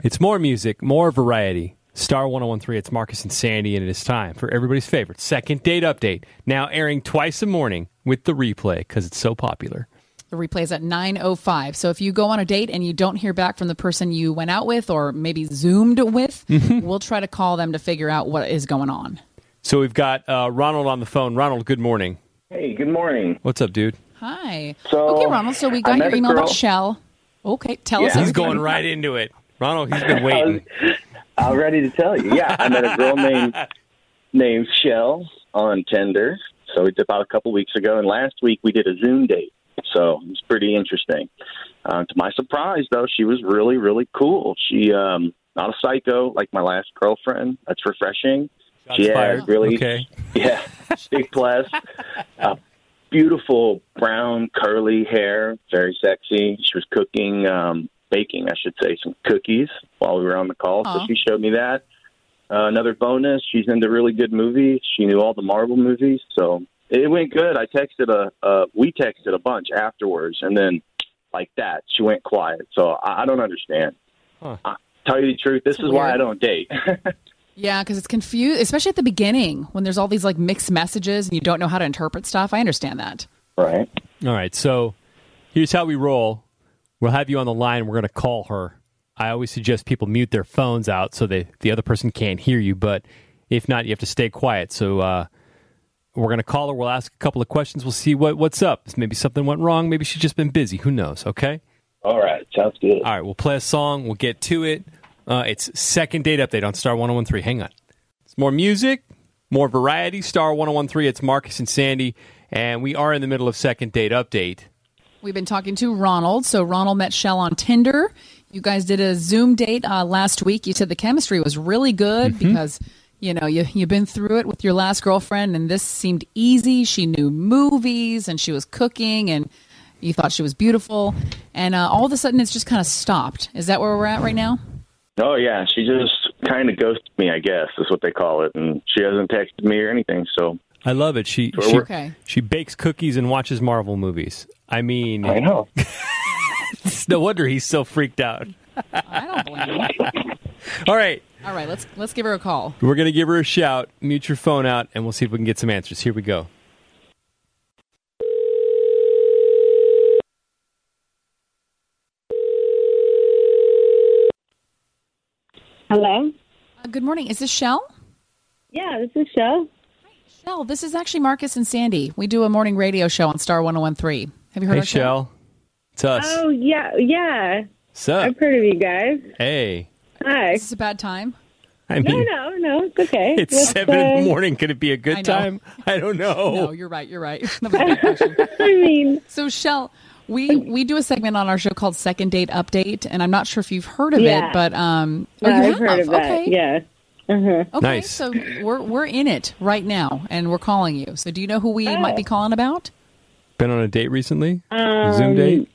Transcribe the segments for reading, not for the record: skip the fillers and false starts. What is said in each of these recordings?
It's more music, more variety. Star 101.3, it's Marcus and Sandy, and it is time for everybody's favorite second date update. Now airing twice a morning with the replay because it's so popular. The replay is at 9:05. So if you go on a date and you don't hear back from the person you went out with or maybe Zoomed with, we'll try to call them to figure out what is going on. So we've got Ronald on the phone. Ronald, good morning. Hey, good morning. What's up, dude? Hi. So, okay, Ronald, so we got your email about Shell. Okay, tell us. He's going right into it. Ronald, he's been waiting. I'm ready to tell you. Yeah, I met a girl named Shell on Tinder. So it's about a couple weeks ago, and last week we did a Zoom date. So it's pretty interesting. To my surprise, though, she was really, really cool. She not a psycho like my last girlfriend. That's refreshing. She had really, big plus. Beautiful brown curly hair, very sexy. She was cooking, baking, I should say, some cookies while we were on the call. So she showed me that. Another bonus, she's into really good movies. She knew all the Marvel movies, so it went good. We texted a bunch afterwards, and then like that, she went quiet. So I don't understand. Tell you the truth, this is why I don't date. Yeah, because it's confused, especially at the beginning when there's all these like mixed messages and you don't know how to interpret stuff. I understand that. Right. All right. So here's how we roll. We'll have you on the line. We're going to call her. I always suggest people mute their phones out so the other person can't hear you. But if not, you have to stay quiet. So we're going to call her. We'll ask a couple of questions. We'll see what's up. Maybe something went wrong. Maybe she's just been busy. Who knows? Okay. All right. Sounds good. All right. We'll play a song. We'll get to it. It's second date update on Star 101.3. Hang on. It's more music, more variety. Star 101.3. It's Marcus and Sandy, and we are in the middle of second date update. We've been talking to Ronald. So Ronald met Shell on Tinder. You guys did a Zoom date last week. You said the chemistry was really good because, you've been through it with your last girlfriend, and this seemed easy. She knew movies, and she was cooking, and you thought she was beautiful. And all of a sudden, it's just kind of stopped. Is that where we're at right now? Oh, yeah. She just kind of ghosted me, I guess, is what they call it. And she hasn't texted me or anything, so. I love it. She bakes cookies and watches Marvel movies. I mean. I know. It's no wonder he's so freaked out. I don't blame him. All right. Let's give her a call. We're going to give her a shout. Mute your phone out, and we'll see if we can get some answers. Here we go. Hello? Good morning. Is this Shell? Yeah, this is Shell. Hi, Shell. This is actually Marcus and Sandy. We do a morning radio show on Star 101.3. Have you heard of Shell? It's us. Oh, yeah. What's up? I've heard of you guys. Hey. Hi. Is this a bad time? I mean, No, it's okay. It's 7 in the morning. Could it be a good time? I don't know. No, you're right. That was a good question. I mean... So, Shell, we do a segment on our show called Second Date Update, and I'm not sure if you've heard of it, but I've heard of that. Okay. Yeah. Okay, nice. So we're in it right now, and we're calling you. So do you know who we might be calling about? Been on a date recently? Zoom date?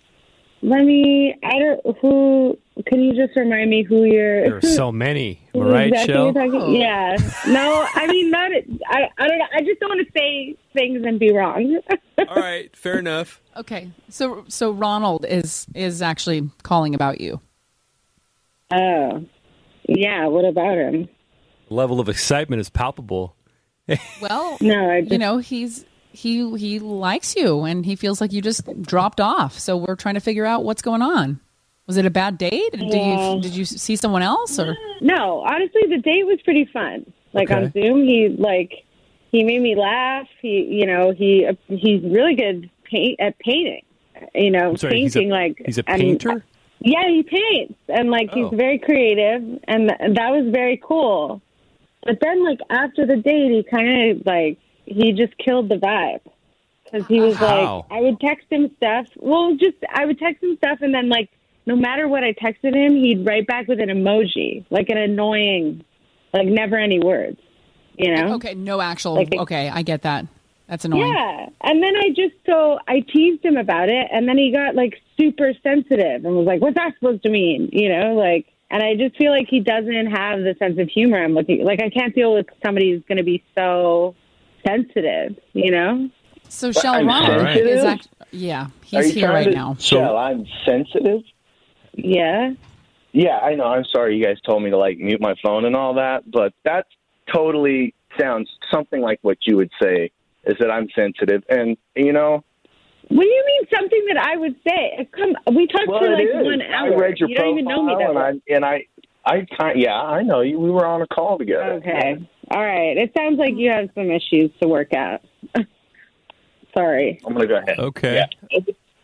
Can you just remind me who you're... There are so many. Am I right, Shell? Yeah. No, I mean, not... I don't know. I just don't want to say things and be wrong. All right, fair enough. Okay, so Ronald is actually calling about you. Oh, yeah. What about him? Level of excitement is palpable. Well, no, he likes you, and he feels like you just dropped off. So we're trying to figure out what's going on. Was it a bad date? Did you see someone else? Or no? Honestly, the date was pretty fun. Like on Zoom, he made me laugh. He's really good at painting. Sorry, painting he's a painter. Yeah, he paints, and he's very creative, and that was very cool. But then, after the date, he kind of he just killed the vibe because he was I would text him stuff. I would text him stuff, and then no matter what I texted him, he'd write back with an emoji, an annoying, never any words. Okay, no actual. Okay, I get that. That's annoying. Yeah, and then I teased him about it, and then he got super sensitive and was like, "What's that supposed to mean?" And I just feel like he doesn't have the sense of humor I'm looking. I can't deal with somebody who's going to be so sensitive. So Shell, Ronald is actually, he's here right now. Shell, I'm sensitive. Yeah. Yeah, I know. I'm sorry you guys told me to, like, mute my phone and all that, but that totally sounds something like what you would say, is that I'm sensitive. And, you know... What do you mean something that I would say? We talked for, like, 1 hour. I read your you don't even know me that well. I know you. We were on a call together. Okay. All right. It sounds like you have some issues to work out. Sorry. I'm going to go ahead. Okay. Yeah.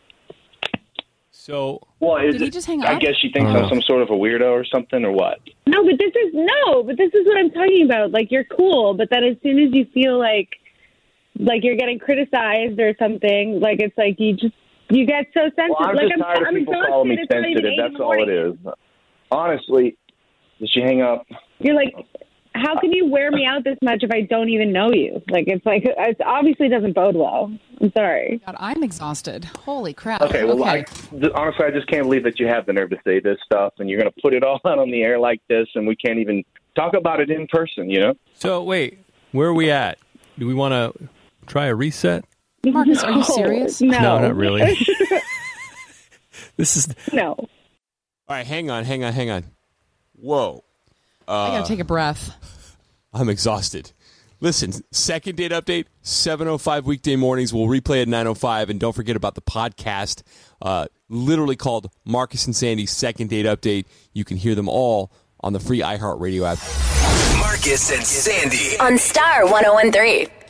So, well, did he just hang up? I guess she thinks I'm some sort of a weirdo or something, or what? No, but this is what I'm talking about. Like, you're cool, but then as soon as you feel like you're getting criticized or something, like, it's like you get so sensitive. Well, I'm just tired of people calling me sensitive. That's all it is. Honestly, did she hang up? You're like, how can you wear me out this much if I don't even know you? Like, it obviously doesn't bode well. I'm sorry. God, I'm exhausted. Holy crap. Okay, well, honestly, I just can't believe that you have the nerve to say this stuff, and you're going to put it all out on the air like this, and we can't even talk about it in person, you know? So, wait, where are we at? Do we want to try a reset? Marcus, are you serious? No, not really. This is... No. All right, hang on. Whoa. I got to take a breath. I'm exhausted. Listen, second date update, 7:05 weekday mornings. We'll replay at 9:05. And don't forget about the podcast, literally called Marcus and Sandy's Second Date Update. You can hear them all on the free iHeartRadio app. Marcus and Sandy on Star 101.3.